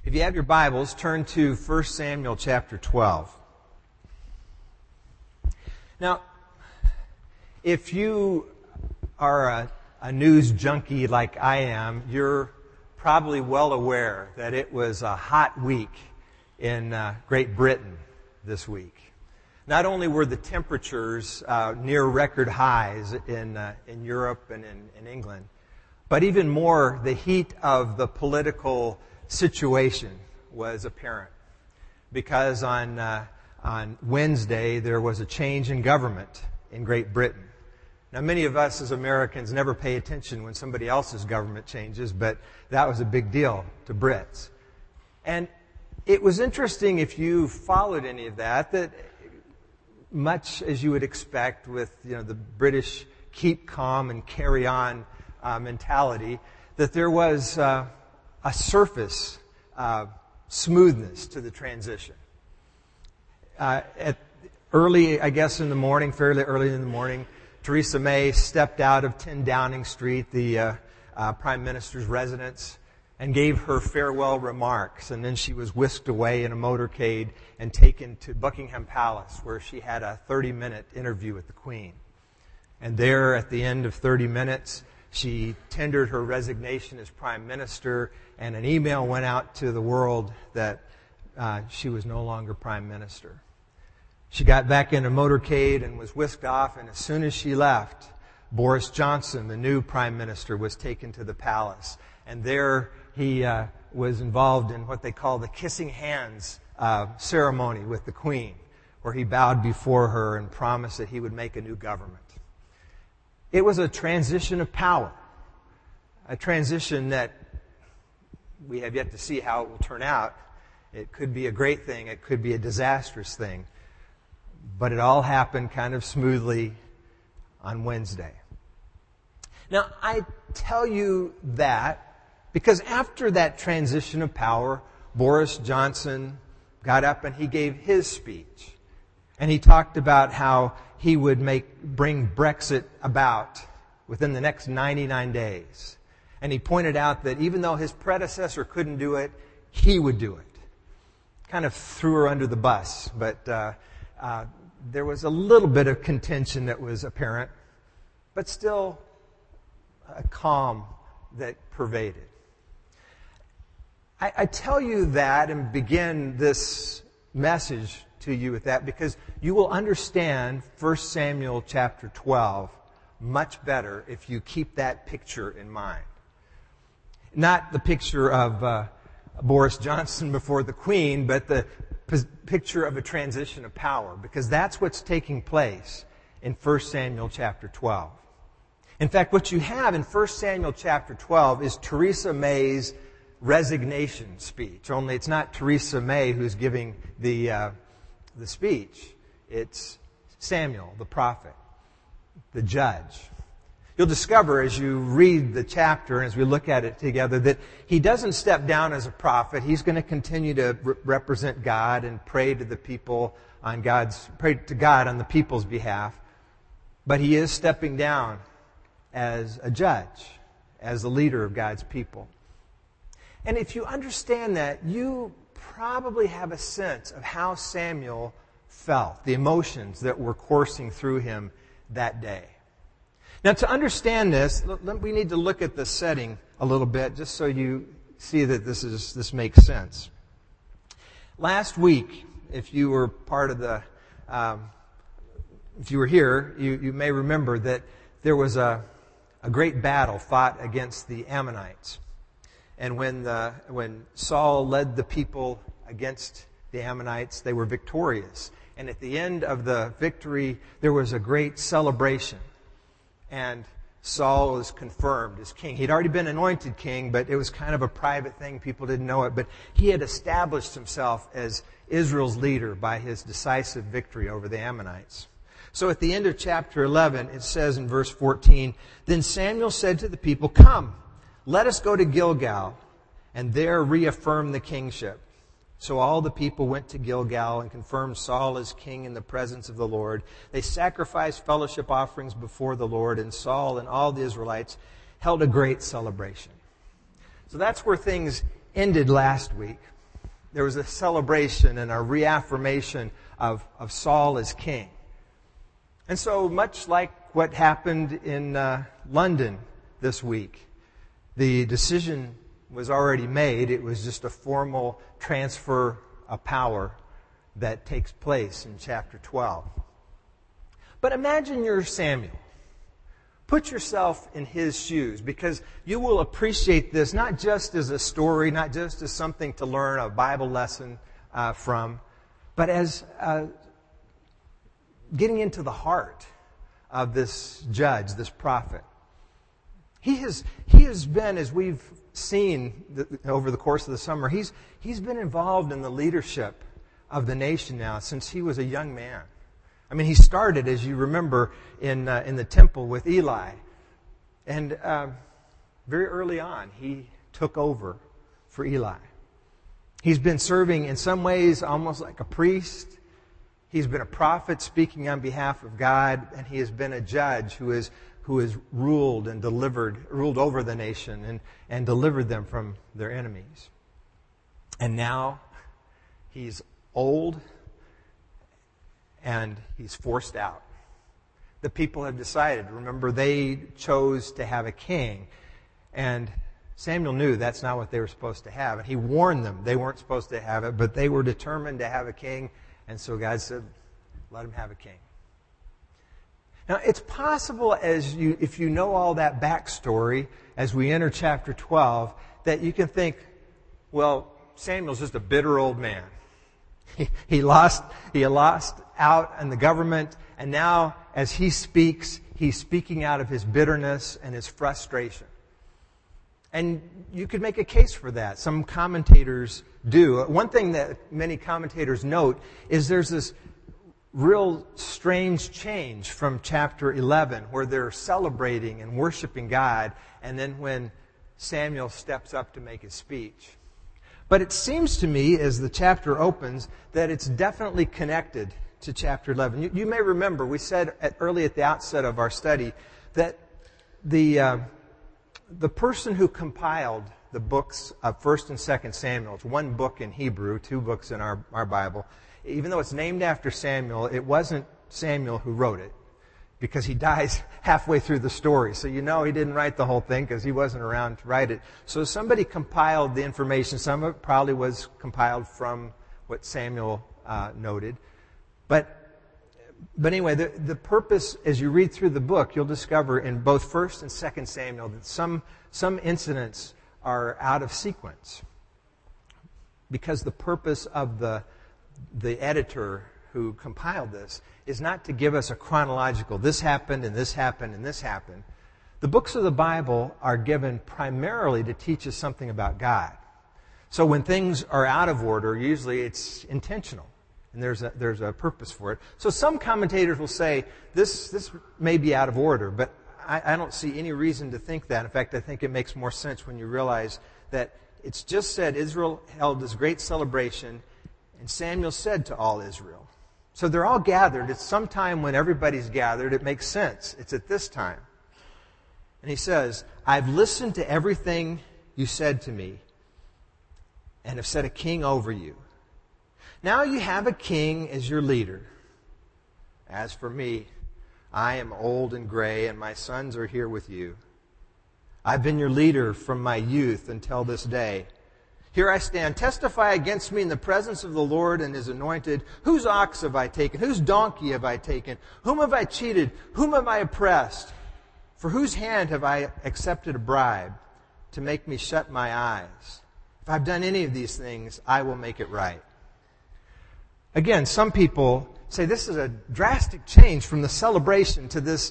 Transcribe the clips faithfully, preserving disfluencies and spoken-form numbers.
If you have your Bibles, turn to First Samuel chapter twelve. Now, if you are a, a news junkie like I am, you're probably well aware that it was a hot week in uh, Great Britain this week. Not only were the temperatures uh, near record highs in uh, in Europe and in, in England, but even more, the heat of the political situation was apparent, because on uh, on Wednesday there was a change in government in Great Britain. Now, many of us as Americans never pay attention when somebody else's government changes, but that was a big deal to Brits. And it was interesting, if you followed any of that, that much as you would expect with, you know, the British keep calm and carry on uh, mentality, that there was uh, a surface uh, smoothness to the transition. Uh, at early, I guess, in the morning, fairly early in the morning, Theresa May stepped out of ten Downing Street, the uh, uh, Prime Minister's residence, and gave her farewell remarks. And then she was whisked away in a motorcade and taken to Buckingham Palace, where she had a thirty-minute interview with the Queen. And there, at the end of thirty minutes, she tendered her resignation as Prime Minister, and an email went out to the world that uh, she was no longer Prime Minister. She got back in a motorcade and was whisked off, and as soon as she left, Boris Johnson, the new Prime Minister, was taken to the palace. And there he uh, was involved in what they call the kissing hands uh, ceremony with the Queen, where he bowed before her and promised that he would make a new government. It was a transition of power, a transition that we have yet to see how it will turn out. It could be a great thing, it could be a disastrous thing, but it all happened kind of smoothly on Wednesday. Now, I tell you that because after that transition of power, Boris Johnson got up and he gave his speech. And he talked about how he would make bring Brexit about within the next ninety-nine days. And he pointed out that even though his predecessor couldn't do it, he would do it. Kind of threw her under the bus, but uh, uh, there was a little bit of contention that was apparent, but still a calm that pervaded. I, I tell you that and begin this message to you with that because you will understand First Samuel chapter twelve much better if you keep that picture in mind. Not the picture of uh, Boris Johnson before the Queen, but the p- picture of a transition of power, because that's what's taking place in First Samuel chapter twelve. In fact, what you have in First Samuel chapter twelve is Theresa May's resignation speech. Only it's not Theresa May who's giving the uh, the speech. It's Samuel, the prophet, the judge. You'll discover as you read the chapter and as we look at it together that he doesn't step down as a prophet. He's going to continue to re- represent God and pray to the people on God's pray to God on the people's behalf. But he is stepping down as a judge, as the leader of God's people. And if you understand that, you probably have a sense of how Samuel felt, the emotions that were coursing through him that day. Now, to understand this, we need to look at the setting a little bit, just so you see that this is this makes sense. Last week, if you were part of the, um, if you were here, you, you may remember that there was a, a great battle fought against the Ammonites. And when the, when Saul led the people against the Ammonites, they were victorious. And at the end of the victory, there was a great celebration. And Saul was confirmed as king. He'd already been anointed king, but it was kind of a private thing. People didn't know it. But he had established himself as Israel's leader by his decisive victory over the Ammonites. So at the end of chapter eleven, it says in verse fourteen, "Then Samuel said to the people, 'Come, let us go to Gilgal, and there reaffirm the kingship.' So all the people went to Gilgal and confirmed Saul as king in the presence of the Lord. They sacrificed fellowship offerings before the Lord, and Saul and all the Israelites held a great celebration." So that's where things ended last week. there was a celebration and a reaffirmation of, of Saul as king. And so much like what happened in uh, London this week, the decision was already made. It was just a formal transfer of power that takes place in chapter twelve. But imagine you're Samuel. Put yourself in his shoes, because you will appreciate this not just as a story, not just as something to learn a Bible lesson uh, from, but as uh, getting into the heart of this judge, this prophet. He has he has been, as we've seen the, over the course of the summer, he's he's been involved in the leadership of the nation now since he was a young man. I mean, he started, as you remember, in uh, in the temple with Eli. And uh, very early on, he took over for Eli. He's been serving in some ways almost like a priest. He's been a prophet speaking on behalf of God. And he has been a judge who is who has ruled and delivered, ruled over the nation and, and delivered them from their enemies. And now he's old, and he's forced out. The people have decided. Remember, they chose to have a king. And Samuel knew that's not what they were supposed to have. And he warned them they weren't supposed to have it, but they were determined to have a king. And so God said, let him have a king. Now, it's possible, as you, if you know all that backstory, as we enter chapter twelve, that you can think, well, Samuel's just a bitter old man. He, he lost, he lost out in the government, and now as he speaks, he's speaking out of his bitterness and his frustration. And you could make a case for that. Some commentators do. One thing that many commentators note is there's this real strange change from chapter eleven, where they're celebrating and worshiping God, and then when Samuel steps up to make his speech. But it seems to me, as the chapter opens, that it's definitely connected to chapter eleven. You, you may remember, we said at, early at the outset of our study that the uh, the person who compiled the books of First and Second Samuel, it's one book in Hebrew, two books in our, our Bible. Even though it's named after Samuel, it wasn't Samuel who wrote it, because he dies halfway through the story. So you know he didn't write the whole thing because he wasn't around to write it. So somebody compiled the information. Some of it probably was compiled from what Samuel uh, noted. But but anyway, the, the purpose, as you read through the book, you'll discover in both First and Second Samuel that some some incidents are out of sequence, because the purpose of the the editor who compiled this is not to give us a chronological, this happened and this happened and this happened. The books of the Bible are given primarily to teach us something about God. So when things are out of order, usually it's intentional, and there's a, there's a purpose for it. So some commentators will say, this, this may be out of order, but I, I don't see any reason to think that. In fact, I think it makes more sense when you realize that it's just said Israel held this great celebration, and Samuel said to all Israel. So they're all gathered. It's sometime when everybody's gathered. It makes sense. It's at this time. And he says, I've listened to everything you said to me and have set a king over you. Now you have a king as your leader. As for me, I am old and gray, and my sons are here with you. I've been your leader from my youth until this day. Here I stand. Testify against me in the presence of the Lord and his anointed. Whose ox have I taken? Whose donkey have I taken? Whom have I cheated? Whom have I oppressed? For whose hand have I accepted a bribe to make me shut my eyes? If I've done any of these things, I will make it right. Again, some people say this is a drastic change from the celebration to this,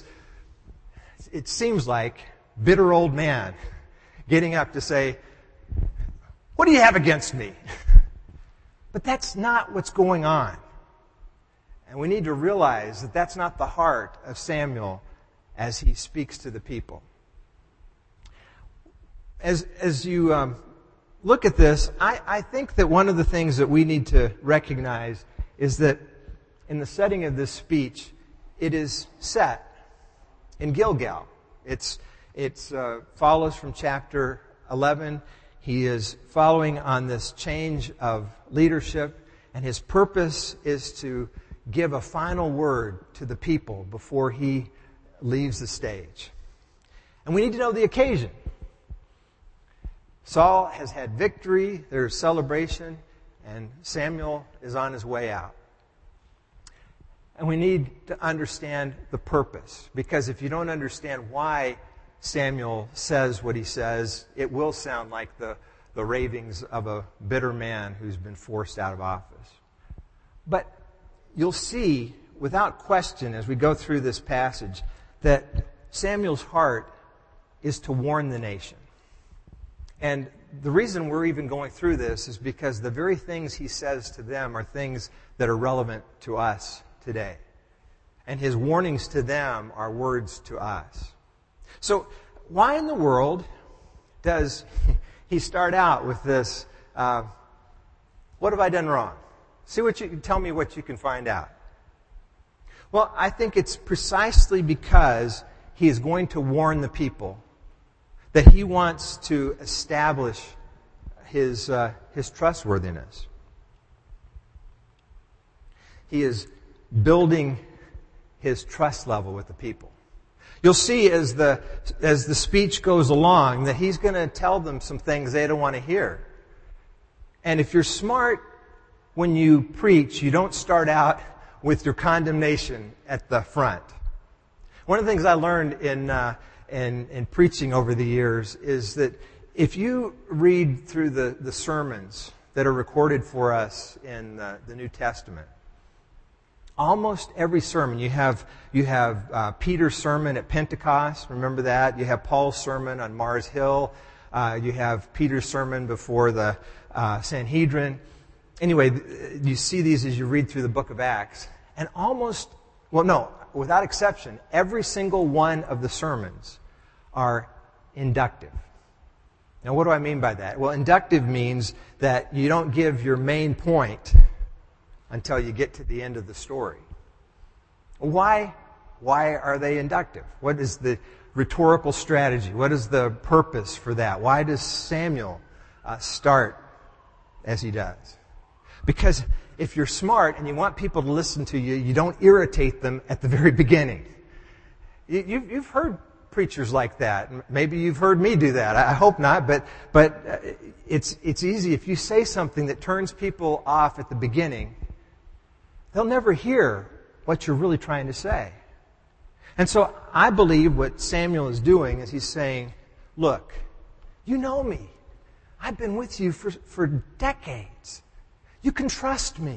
it seems like, bitter old man getting up to say, what do you have against me? But that's not what's going on. And we need to realize that that's not the heart of Samuel as he speaks to the people. As, as you um, look at this, I, I think that one of the things that we need to recognize is that in the setting of this speech, it is set in Gilgal. It's, it's uh, follows from chapter eleven. He is following on this change of leadership, and his purpose is to give a final word to the people before he leaves the stage. And we need to know the occasion. Saul has had victory, there's celebration, and Samuel is on his way out. And we need to understand the purpose, because if you don't understand why Samuel says what he says, it will sound like the, the ravings of a bitter man who's been forced out of office. But you'll see, without question, as we go through this passage, that Samuel's heart is to warn the nation. And the reason we're even going through this is because the very things he says to them are things that are relevant to us today. And his warnings to them are words to us. So why in the world does he start out with this, uh, what have I done wrong? See what you can tell me what you can find out. Well, I think it's precisely because he is going to warn the people that he wants to establish his uh, his trustworthiness. He is building his trust level with the people. You'll see as the as the speech goes along that he's going to tell them some things they don't want to hear. And if you're smart when you preach, you don't start out with your condemnation at the front. One of the things I learned in uh, in, in preaching over the years is that if you read through the, the sermons that are recorded for us in the, the New Testament, almost every sermon, you have you have uh, Peter's sermon at Pentecost, remember that? You have Paul's sermon on Mars Hill. Uh, you have Peter's sermon before the uh, Sanhedrin. Anyway, you see these as you read through the book of Acts. And almost, well, no, without exception, every single one of the sermons are inductive. Now, what do I mean by that? Well, inductive means that you don't give your main point until you get to the end of the story. Why? Why are they inductive? What is the rhetorical strategy? What is the purpose for that? Why does Samuel uh, start as he does? Because if you're smart and you want people to listen to you, you don't irritate them at the very beginning. You, you've, you've heard preachers like that. Maybe you've heard me do that. I hope not, but but it's it's easy. If you say something that turns people off at the beginning, they'll never hear what you're really trying to say. And so I believe what Samuel is doing is he's saying, look, you know me. I've been with you for, for decades. You can trust me.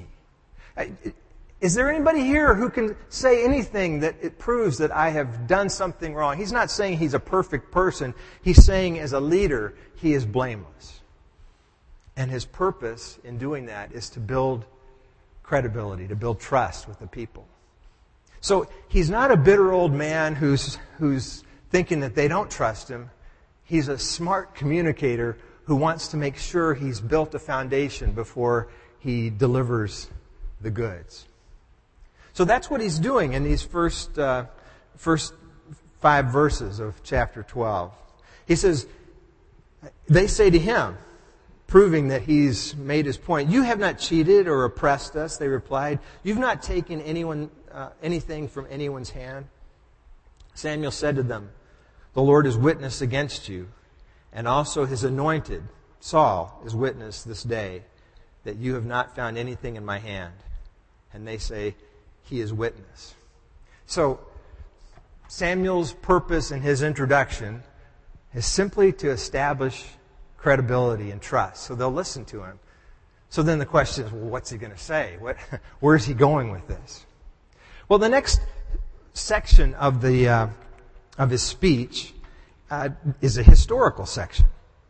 Is there anybody here who can say anything that it proves that I have done something wrong? He's not saying he's a perfect person. He's saying as a leader, he is blameless. And his purpose in doing that is to build credibility, to build trust with the people. So he's not a bitter old man who's who's thinking that they don't trust him. He's a smart communicator who wants to make sure he's built a foundation before he delivers the goods. So that's what he's doing in these first uh, first five verses of chapter twelve. He says, they say to him, proving that he's made his point, you have not cheated or oppressed us, they replied. You've not taken anyone uh, anything from anyone's hand. Samuel said to them, the Lord is witness against you, and also his anointed, Saul, is witness this day, that you have not found anything in my hand. And they say, he is witness. So, Samuel's purpose in his introduction is simply to establish credibility and trust. So they'll listen to him. So then the question is, well, what's he going to say? What, where's he going with this? Well, the next section of the uh, of his speech uh, is a historical section.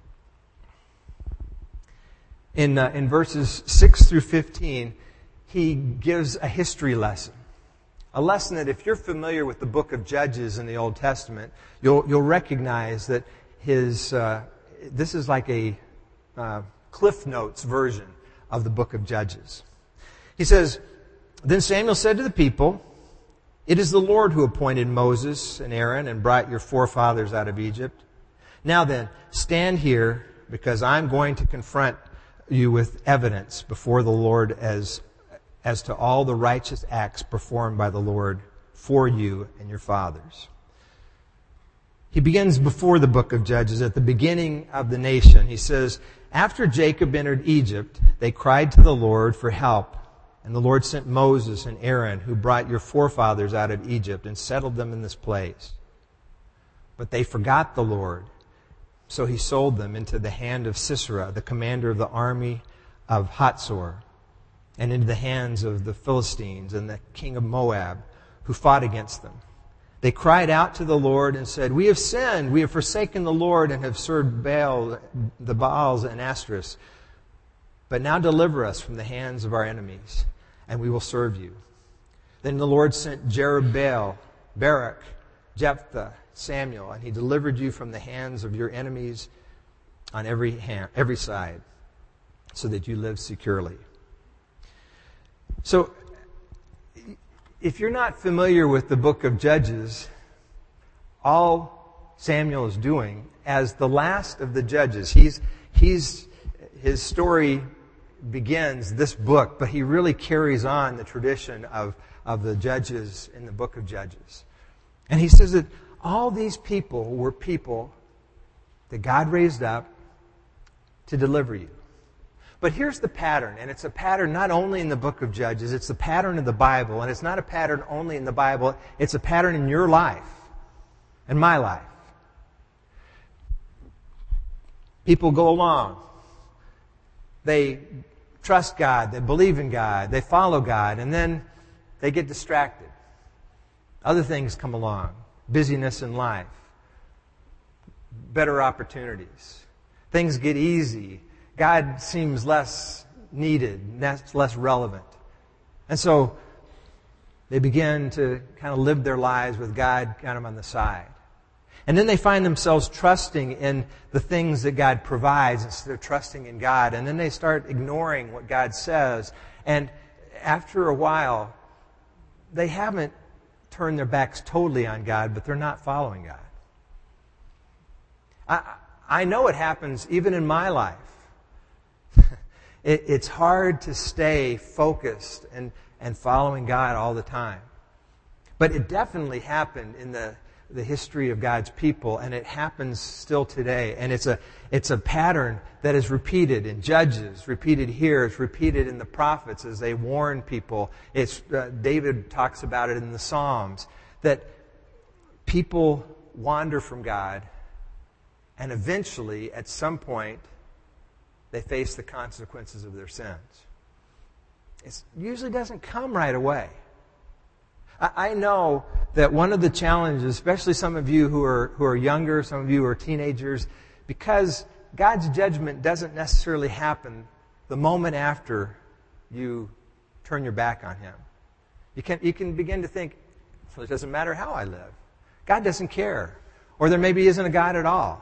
In uh, in verses six through fifteen, he gives a history lesson. A lesson that if you're familiar with the book of Judges in the Old Testament, you'll you'll recognize that his uh, this is like a uh, Cliff Notes version of the book of Judges. He says, then Samuel said to the people, it is the Lord who appointed Moses and Aaron and brought your forefathers out of Egypt. Now then, stand here because I'm going to confront you with evidence before the Lord as, as to all the righteous acts performed by the Lord for you and your fathers. He begins before the book of Judges, at the beginning of the nation. He says, after Jacob entered Egypt, they cried to the Lord for help. And the Lord sent Moses and Aaron, who brought your forefathers out of Egypt and settled them in this place. But they forgot the Lord. So he sold them into the hand of Sisera, the commander of the army of Hatzor, and into the hands of the Philistines and the king of Moab, who fought against them. They cried out to the Lord and said, we have sinned. We have forsaken the Lord and have served Baal, the Baals and Ashtoreths. But now deliver us from the hands of our enemies, and we will serve you. Then the Lord sent Jerubbaal, Barak, Jephthah, Samuel, and he delivered you from the hands of your enemies on every hand, every side, so that you live securely. So, if you're not familiar with the book of Judges, all Samuel is doing, as the last of the judges, he's he's his story begins this book, but he really carries on the tradition of, of the judges in the book of Judges. And he says that all these people were people that God raised up to deliver you. But here's the pattern, and it's a pattern not only in the book of Judges, it's the pattern of the Bible, and it's not a pattern only in the Bible, it's a pattern in your life and my life. People go along. They trust God, they believe in God, they follow God, and then they get distracted. Other things come along. Busyness in life. Better opportunities. Things get easy. God seems less needed, less, less relevant. And so they begin to kind of live their lives with God kind of on the side. And then they find themselves trusting in the things that God provides instead of trusting in God. And then they start ignoring what God says. And after a while, they haven't turned their backs totally on God, but they're not following God. I, I know it happens even in my life. it, it's hard to stay focused and, and following God all the time. But it definitely happened in the the history of God's people, and it happens still today. And it's a it's a pattern that is repeated in Judges, repeated here, it's repeated in the prophets as they warn people. It's uh, David talks about it in the Psalms, that people wander from God, and eventually, at some point, they face the consequences of their sins. It usually doesn't come right away. I know that one of the challenges, especially some of you who are who are younger, some of you who are teenagers, because God's judgment doesn't necessarily happen the moment after you turn your back on Him. You can you can begin to think, well, it doesn't matter how I live. God doesn't care. Or there maybe isn't a God at all.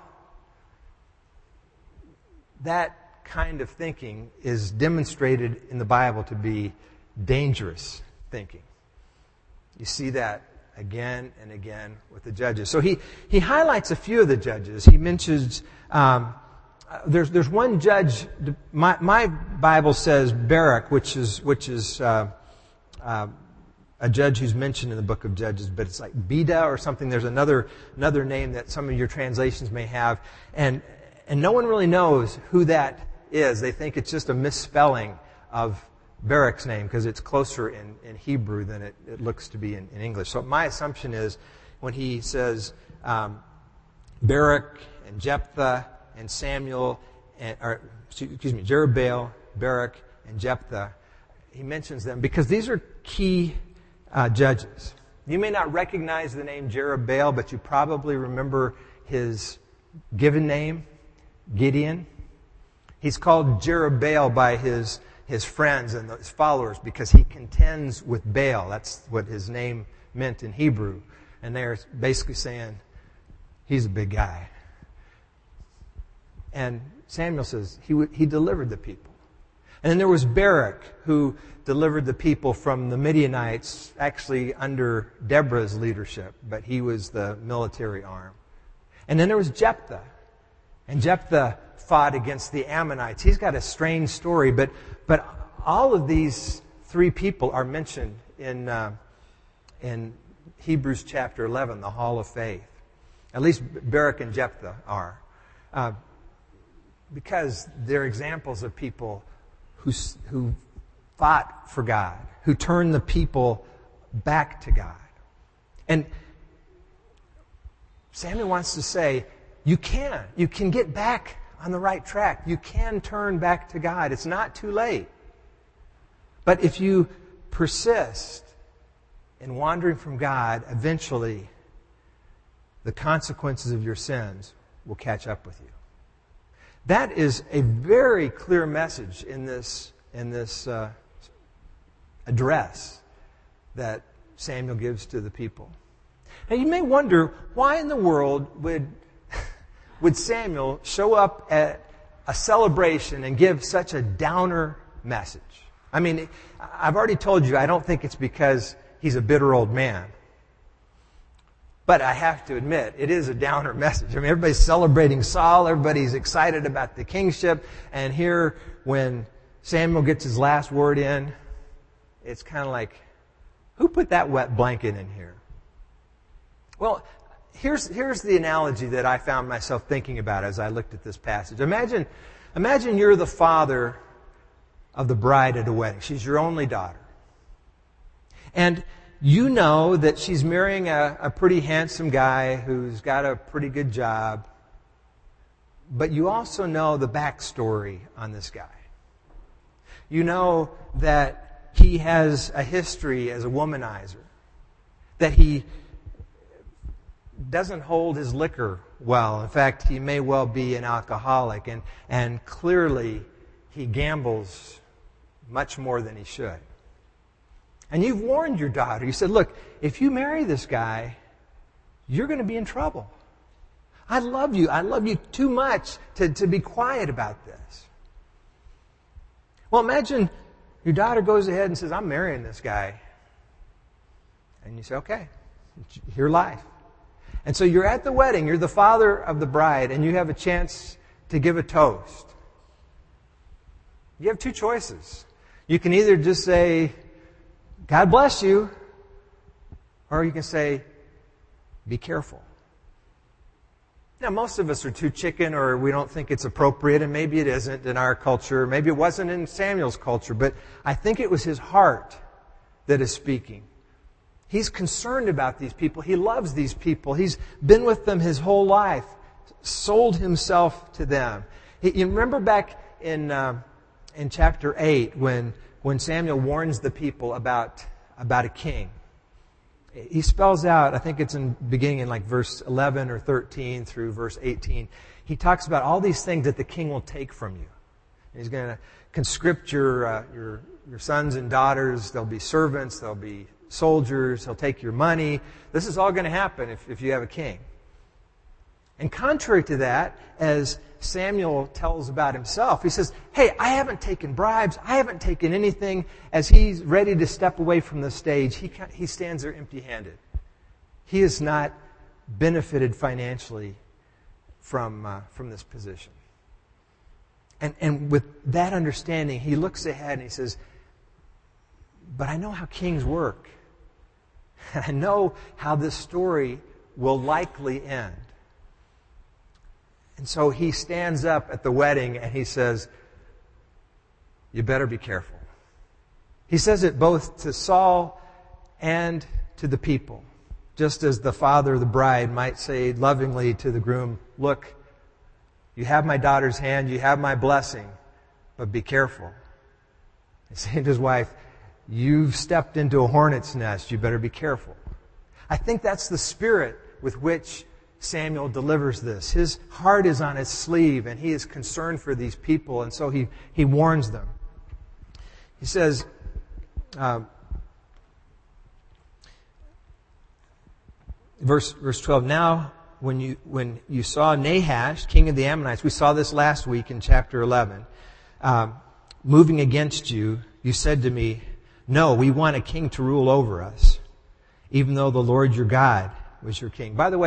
That kind of thinking is demonstrated in the Bible to be dangerous thinking. You see that again and again with the judges. So he, he highlights a few of the judges. He mentions, um, there's there's one judge, my, my Bible says Barak, which is, which is uh, uh, a judge who's mentioned in the book of Judges, but it's like Beda or something. There's another another name that some of your translations may have. And, and no one really knows who that is. They think it's just a misspelling of Barak's name because it's closer in, in Hebrew than it, it looks to be in, in English. So my assumption is when he says um, Barak and Jephthah and Samuel, and, or excuse me, Jerubbaal, Barak, and Jephthah, he mentions them because these are key uh, judges. You may not recognize the name Jerubbaal, but you probably remember his given name, Gideon. He's called Jerubbaal by his his friends and his followers because he contends with Baal. That's what his name meant in Hebrew. And they're basically saying, he's a big guy. And Samuel says, he he delivered the people. And then there was Barak, who delivered the people from the Midianites, actually under Deborah's leadership, but he was the military arm. And then there was Jephthah. And Jephthah fought against the Ammonites. He's got a strange story, but but all of these three people are mentioned in uh, in Hebrews chapter eleven, the Hall of Faith. At least Barak and Jephthah are. Uh, because they're examples of people who, who fought for God, who turned the people back to God. And Samuel wants to say, you can. You can get back on the right track. You can turn back to God. It's not too late. But if you persist in wandering from God, eventually the consequences of your sins will catch up with you. That is a very clear message in this, in this uh, address that Samuel gives to the people. Now you may wonder, why in the world would, would Samuel show up at a celebration and give such a downer message? I mean, I've already told you, I don't think it's because he's a bitter old man. But I have to admit, it is a downer message. I mean, everybody's celebrating Saul, everybody's excited about the kingship, and here, when Samuel gets his last word in, it's kind of like, who put that wet blanket in here? Well, here's here's the analogy that I found myself thinking about as I looked at this passage. Imagine, imagine you're the father of the bride at a wedding. She's your only daughter. And you know that she's marrying a, a pretty handsome guy who's got a pretty good job. But you also know the backstory on this guy. You know that he has a history as a womanizer. That he doesn't hold his liquor well. In fact, he may well be an alcoholic. And, and clearly, he gambles much more than he should. And you've warned your daughter. You said, look, if you marry this guy, you're going to be in trouble. I love you. I love you too much to, to be quiet about this. Well, imagine your daughter goes ahead and says, I'm marrying this guy. And you say, okay, it's your life. And so you're at the wedding. You're the father of the bride, and you have a chance to give a toast. You have two choices. You can either just say, God bless you, or you can say, be careful. Now, most of us are too chicken, or we don't think it's appropriate, and maybe it isn't in our culture. Maybe it wasn't in Samuel's culture, but I think it was his heart that is speaking. He's concerned about these people. He loves these people. He's been with them his whole life, sold himself to them. He, you remember back in uh, in chapter eight when when Samuel warns the people about about a king. He spells out, I think it's in beginning in like verse eleven or thirteen through verse eighteen. He talks about all these things that the king will take from you. And he's going to conscript your uh, your your sons and daughters. There'll be servants. There'll be soldiers. He'll take your money. This is all going to happen if, if you have a king. And contrary to that, as Samuel tells about himself, he says, hey, I haven't taken bribes. I haven't taken anything. As he's ready to step away from the stage, he, he stands there empty-handed. He has not benefited financially from, uh, from this position. And, and with that understanding, he looks ahead and he says, but I know how kings work. And I know how this story will likely end. And so he stands up at the wedding and he says, you better be careful. He says it both to Saul and to the people. Just as the father of the bride might say lovingly to the groom, look, you have my daughter's hand, you have my blessing, but be careful. He's saying to his wife, you've stepped into a hornet's nest, you better be careful. I think that's the spirit with which Samuel delivers this. His heart is on his sleeve, and he is concerned for these people, and so he, he warns them. He says, uh, verse verse twelve, now when you when you saw Nahash, king of the Ammonites, we saw this last week in chapter eleven, uh, moving against you, you said to me, no, we want a king to rule over us, even though the Lord your God was your king. By the way,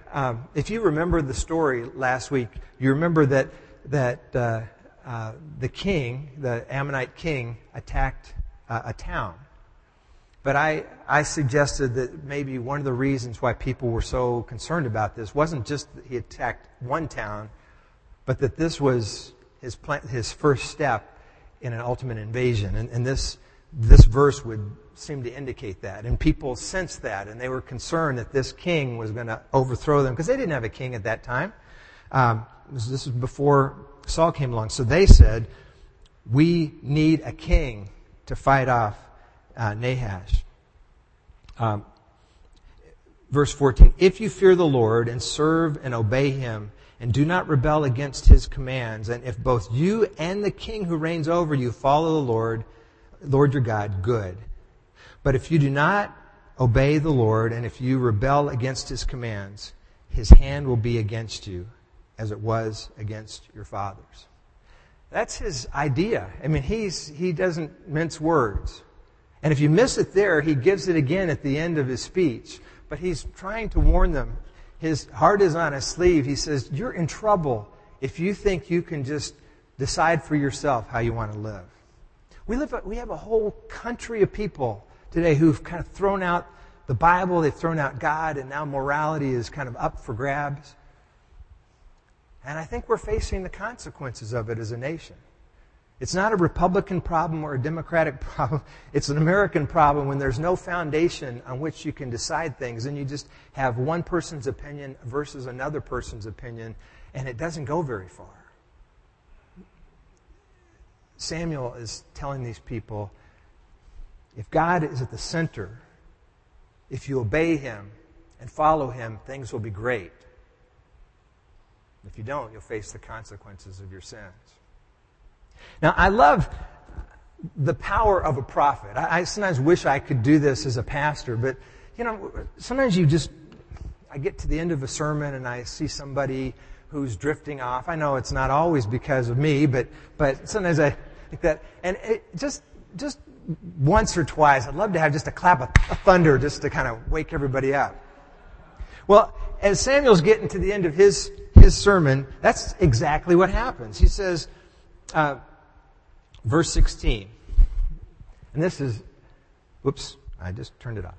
um, if you remember the story last week, you remember that that uh, uh, the king, the Ammonite king, attacked uh, a town. But I, I suggested that maybe one of the reasons why people were so concerned about this wasn't just that he attacked one town, but that this was his plan, his first step in an ultimate invasion. And, and this this verse would seem to indicate that. And people sensed that, and they were concerned that this king was going to overthrow them, because they didn't have a king at that time. Um, this, this was before Saul came along. So they said, we need a king to fight off uh, Nahash. Um, verse fourteen, if you fear the Lord and serve and obey him, and do not rebel against his commands, and if both you and the king who reigns over you follow the Lord, Lord your God, good. But if you do not obey the Lord, and if you rebel against his commands, his hand will be against you, as it was against your fathers. That's his idea. I mean, he's he doesn't mince words. And if you miss it there, he gives it again at the end of his speech. But he's trying to warn them. His heart is on his sleeve. He says, you're in trouble if you think you can just decide for yourself how you want to live. We live. We have a whole country of people today who've kind of thrown out the Bible, they've thrown out God, and now morality is kind of up for grabs. And I think we're facing the consequences of it as a nation. It's not a Republican problem or a Democratic problem. It's an American problem when there's no foundation on which you can decide things, and you just have one person's opinion versus another person's opinion, and it doesn't go very far. Samuel is telling these people, if God is at the center, if you obey him and follow him, things will be great. If you don't, you'll face the consequences of your sins. Now, I love the power of a prophet. I, I sometimes wish I could do this as a pastor, but, you know, sometimes you just, I get to the end of a sermon and I see somebody who's drifting off. I know it's not always because of me, but but sometimes I think that. And it just just once or twice, I'd love to have just a clap of thunder just to kind of wake everybody up. Well, as Samuel's getting to the end of his his sermon, that's exactly what happens. He says, uh, verse sixteen, and this is, whoops, I just turned it off.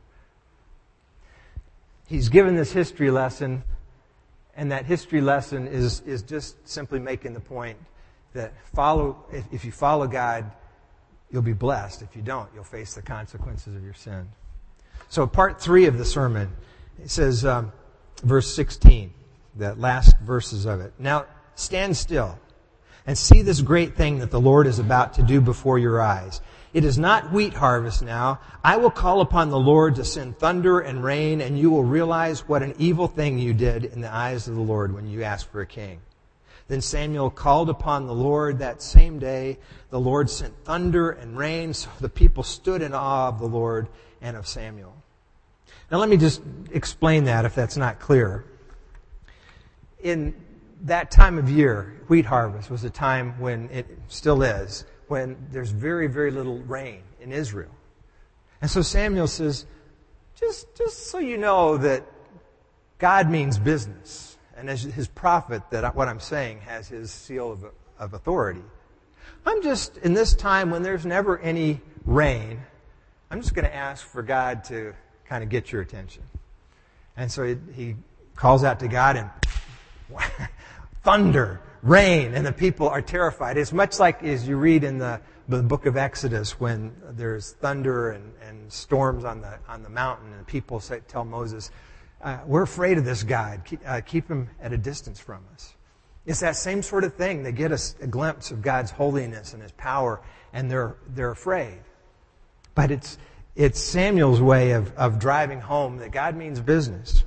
He's given this history lesson, and that history lesson is is just simply making the point that follow if, if you follow God, you'll be blessed. If you don't, you'll face the consequences of your sin. So part three of the sermon, it says, um, verse sixteen, the last verses of it. Now stand still and see this great thing that the Lord is about to do before your eyes. It is not wheat harvest now. I will call upon the Lord to send thunder and rain, and you will realize what an evil thing you did in the eyes of the Lord when you asked for a king. Then Samuel called upon the Lord that same day. The Lord sent thunder and rain, so the people stood in awe of the Lord and of Samuel. Now let me just explain that if that's not clear. In that time of year, wheat harvest was a time when it still is, when there's very, very little rain in Israel. And so Samuel says, just, just so you know that God means business. And as his prophet, that what I'm saying has his seal of, of authority. I'm just, in this time when there's never any rain, I'm just going to ask for God to kind of get your attention. And so he, he calls out to God and thunder, rain, and the people are terrified. It's much like as you read in the, the book of Exodus when there's thunder and, and storms on the on the mountain, and people say, tell Moses, uh, we're afraid of this God. Keep, uh, keep him at a distance from us. It's that same sort of thing. They get a, a glimpse of God's holiness and his power, and they're they're afraid. But it's it's Samuel's way of, of driving home that God means business.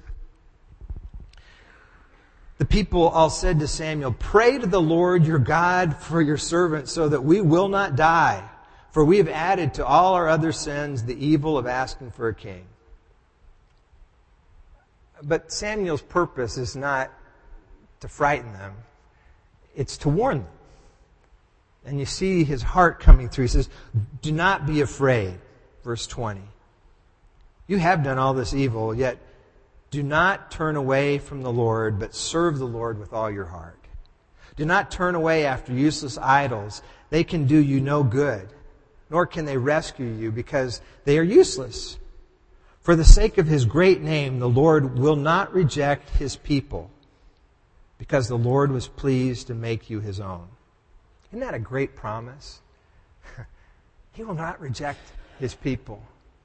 The people all said to Samuel, pray to the Lord your God for your servant so that we will not die. For we have added to all our other sins the evil of asking for a king. But Samuel's purpose is not to frighten them. It's to warn them. And you see his heart coming through. He says, do not be afraid. Verse twenty. You have done all this evil, yet Do not turn away from the Lord, but serve the Lord with all your heart. Do not turn away after useless idols. They can do you no good, nor can they rescue you, because they are useless. For the sake of His great name, the Lord will not reject His people, because the Lord was pleased to make you His own. Isn't that a great promise? He will not reject His people.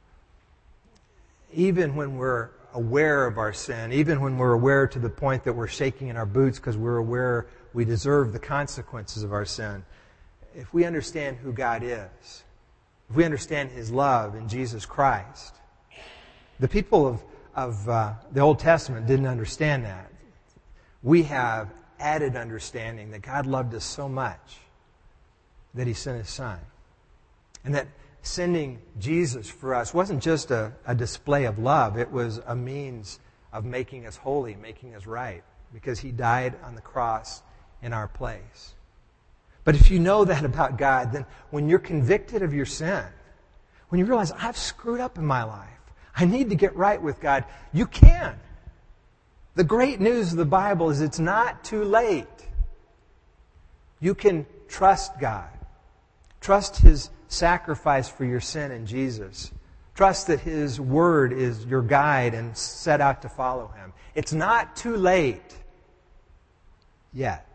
Even when we're aware of our sin, even when we're aware to the point that we're shaking in our boots because we're aware we deserve the consequences of our sin, if we understand who God is, if we understand His love in Jesus Christ, the people of, of uh, the Old Testament didn't understand that. We have added understanding that God loved us so much that He sent His Son. And that sending Jesus for us wasn't just a, a display of love. It was a means of making us holy, making us right, because He died on the cross in our place. But if you know that about God, then when you're convicted of your sin, when you realize, I've screwed up in my life, I need to get right with God, you can. The great news of the Bible is it's not too late. You can trust God. Trust His sacrifice for your sin in Jesus. Trust that His Word is your guide and set out to follow Him. It's not too late yet.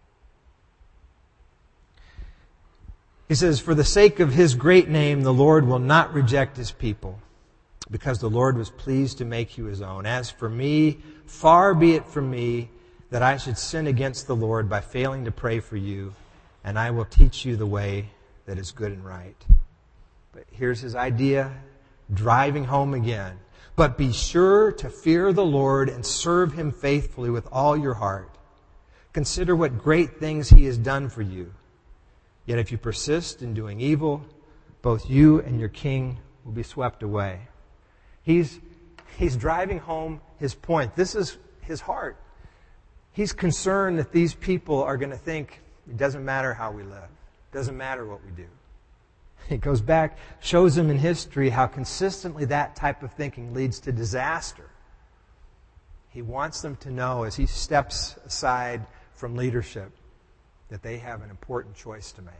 He says, for the sake of His great name, the Lord will not reject His people, because the Lord was pleased to make you His own. As for me, far be it from me that I should sin against the Lord by failing to pray for you, and I will teach you the way that is good and right. But here's his idea, driving home again. But be sure to fear the Lord and serve Him faithfully with all your heart. Consider what great things He has done for you. Yet if you persist in doing evil, both you and your king will be swept away. He's, he's driving home his point. This is his heart. He's concerned that these people are going to think it doesn't matter how we live. It doesn't matter what we do. It goes back, shows them in history how consistently that type of thinking leads to disaster. He wants them to know as he steps aside from leadership that they have an important choice to make.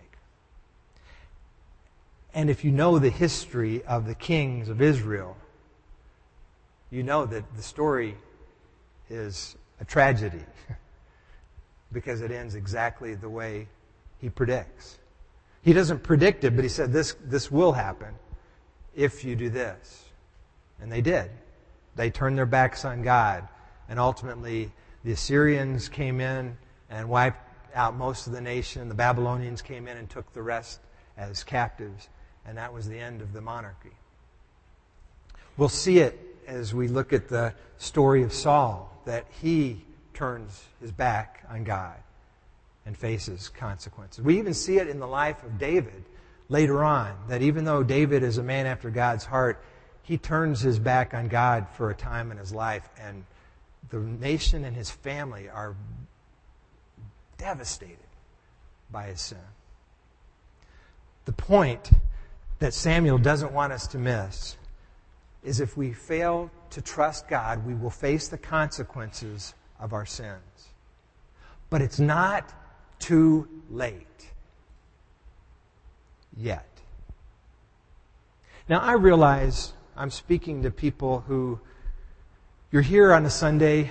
And if you know the history of the kings of Israel, you know that the story is a tragedy because it ends exactly the way he predicts. He doesn't predict it, but he said this, this will happen if you do this. And they did. They turned their backs on God. And ultimately, the Assyrians came in and wiped out most of the nation. The Babylonians came in and took the rest as captives. And that was the end of the monarchy. We'll see it as we look at the story of Saul, that he turns his back on God and faces consequences. We even see it in the life of David later on, that even though David is a man after God's heart, he turns his back on God for a time in his life, and the nation and his family are devastated by his sin. The point that Samuel doesn't want us to miss is if we fail to trust God, we will face the consequences of our sins. But it's not too late yet. Now, I realize I'm speaking to people who, you're here on a Sunday.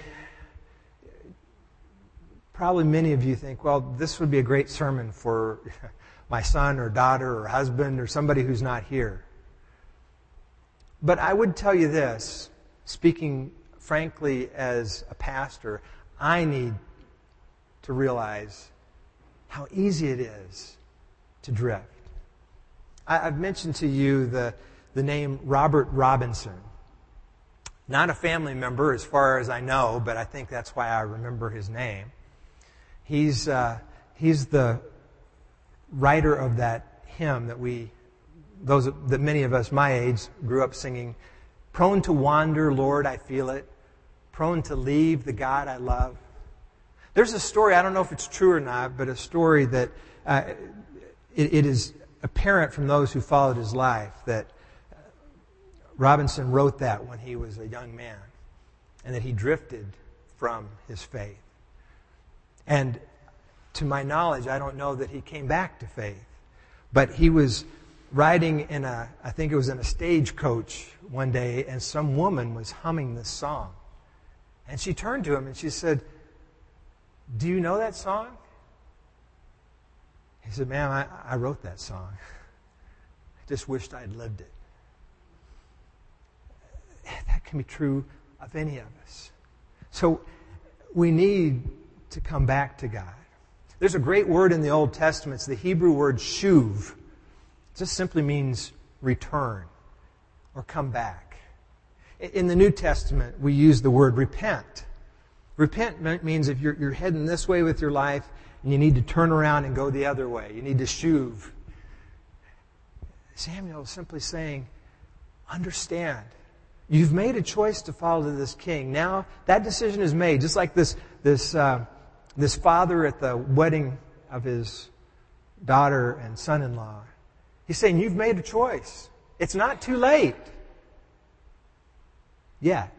Probably many of you think, well, this would be a great sermon for my son or daughter or husband or somebody who's not here. But I would tell you this, speaking frankly as a pastor, I need to realize how easy it is to drift. I've mentioned to you the, the name Robert Robinson. Not a family member as far as I know, but I think that's why I remember his name. He's, uh, he's the writer of that hymn that we, those that many of us my age grew up singing. Prone to wander, Lord, I feel it. Prone to leave the God I love. There's a story, I don't know if it's true or not, but a story that uh, it, it is apparent from those who followed his life that Robinson wrote that when he was a young man. and that he drifted from his faith. And to my knowledge, I don't know that he came back to faith. But he was riding in a, I think it was in a stagecoach one day, and some woman was humming this song. And she turned to him and she said, "Do you know that song?" He said, "Ma'am, I, I wrote that song. I just wished I'd lived it." That can be true of any of us. So we need to come back to God. There's a great word in the Old Testament. It's the Hebrew word shuv. It just simply means return or come back. In the New Testament, we use the word repent. Repent means if you're, you're heading this way with your life and you need to turn around and go the other way. You need to shuv. Samuel is simply saying, understand. You've made a choice to follow this king. Now that decision is made, just like this this uh, this father at the wedding of his daughter and son-in-law. He's saying, you've made a choice. It's not too late yet.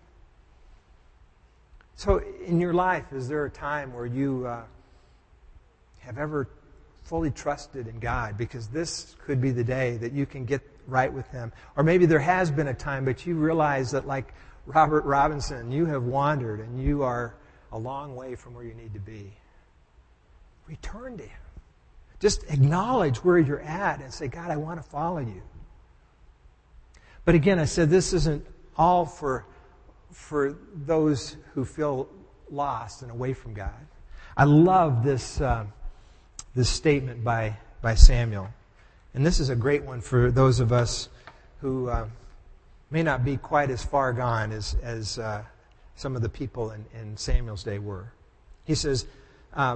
So in your life, is there a time where you uh, have ever fully trusted in God? Because this could be the day that you can get right with Him. Or maybe there has been a time, but you realize that, like Robert Robinson, you have wandered and you are a long way from where you need to be. Return to Him. Just acknowledge where you're at and say, God, I want to follow you. But again, I said this isn't all for, for those who feel lost and away from God. I love this uh, this statement by, by Samuel. And this is a great one for those of us who uh, may not be quite as far gone as, as uh, some of the people in, in Samuel's day were. He says, uh,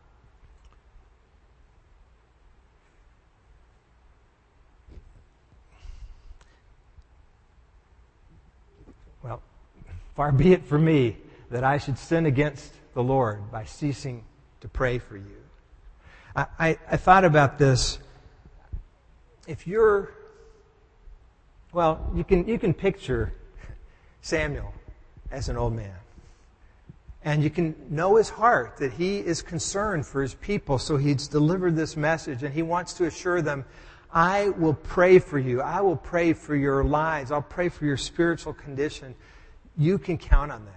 well, far be it from me that I should sin against the Lord by ceasing to pray for you. I, I, I thought about this. If you're, well, you can you can picture Samuel as an old man. And you can know his heart, that he is concerned for his people, so he's delivered this message, and he wants to assure them, I will pray for you. I will pray for your lives. I'll pray for your spiritual condition. You can count on that.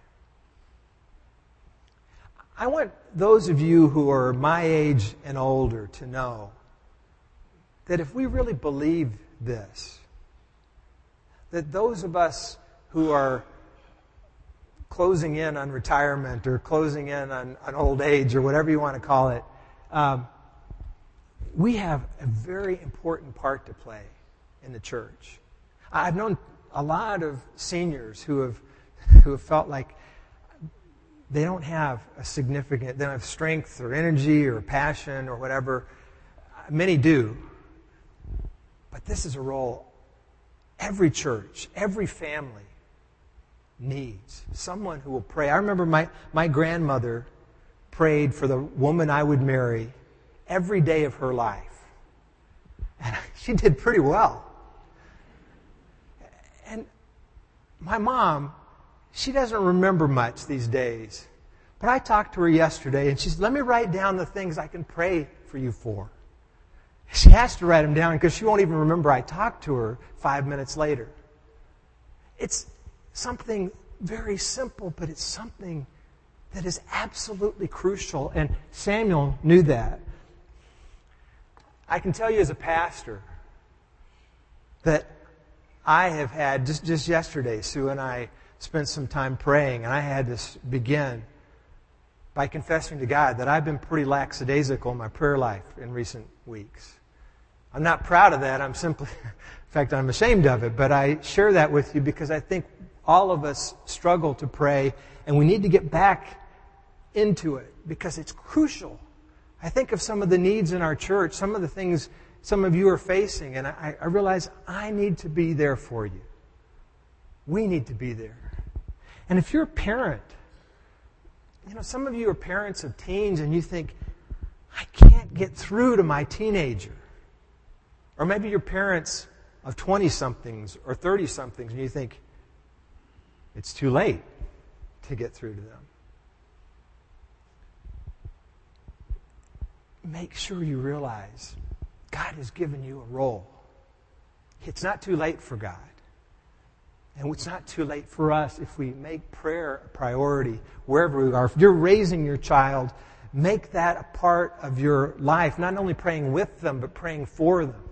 I want those of you who are my age and older to know that if we really believe this, that those of us who are closing in on retirement or closing in on, on old age or whatever you want to call it, um, we have a very important part to play in the church. I've known a lot of seniors who have who have felt like they don't have a significant, they don't have strength or energy or passion or whatever. Many do. But this is a role every church, every family needs. Someone who will pray. I remember my, my grandmother prayed for the woman I would marry every day of her life. And she did pretty well. And my mom, she doesn't remember much these days. But I talked to her yesterday and she said, let me write down the things I can pray for you for. She has to write them down because she won't even remember I talked to her five minutes later. It's something very simple, but it's something that is absolutely crucial. And Samuel knew that. I can tell you as a pastor that I have had, just, just yesterday, Sue and I spent some time praying, and I had to begin by confessing to God that I've been pretty lackadaisical in my prayer life in recent weeks. I'm not proud of that. I'm simply, in fact, I'm ashamed of it, but I share that with you because I think all of us struggle to pray, and we need to get back into it because it's crucial. I think of some of the needs in our church, some of the things some of you are facing, and I, I realize I need to be there for you. We need to be there. And if you're a parent, you know, some of you are parents of teens and you think, I can't get through to my teenager. Or maybe you're parents of twenty-somethings or thirty-somethings and you think, it's too late to get through to them. Make sure you realize God has given you a role. It's not too late for God. And it's not too late for us if we make prayer a priority wherever we are. If you're raising your child, make that a part of your life. Not only praying with them, but praying for them.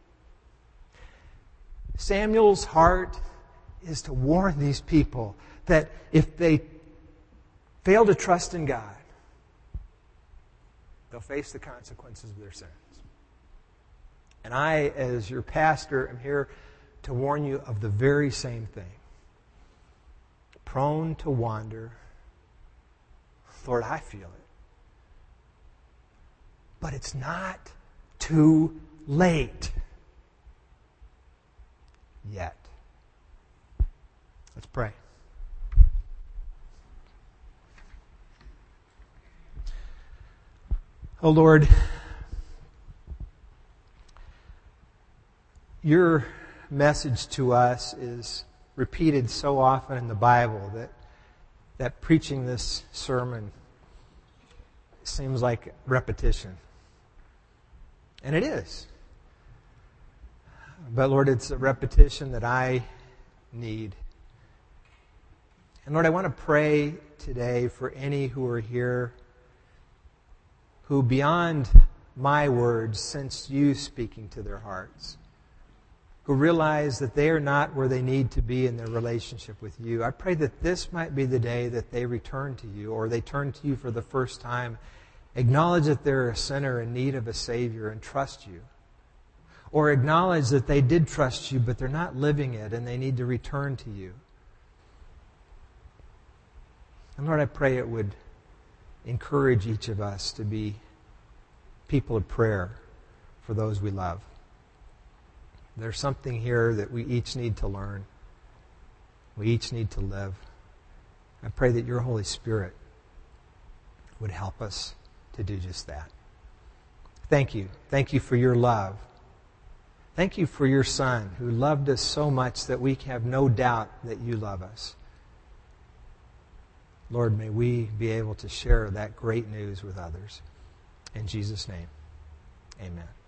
Samuel's heart is to warn these people that if they fail to trust in God, they'll face the consequences of their sins. And I, as your pastor, am here to warn you of the very same thing. Prone to wander. Lord, I feel it. But it's not too late yet. Let's pray. Oh Lord, your message to us is repeated so often in the Bible that that preaching this sermon seems like repetition. And it is. But Lord, it's a repetition that I need. And Lord, I want to pray today for any who are here who beyond my words sense you speaking to their hearts, who realize that they are not where they need to be in their relationship with you. I pray that this might be the day that they return to you, or they turn to you for the first time, acknowledge that they're a sinner in need of a Savior and trust you. Or acknowledge that they did trust you, but they're not living it and they need to return to you. And Lord, I pray it would encourage each of us to be people of prayer for those we love. There's something here that we each need to learn. We each need to live. I pray that your Holy Spirit would help us to do just that. Thank you. Thank you for your love. Thank you for your Son who loved us so much that we have no doubt that you love us. Lord, may we be able to share that great news with others. In Jesus' name, amen.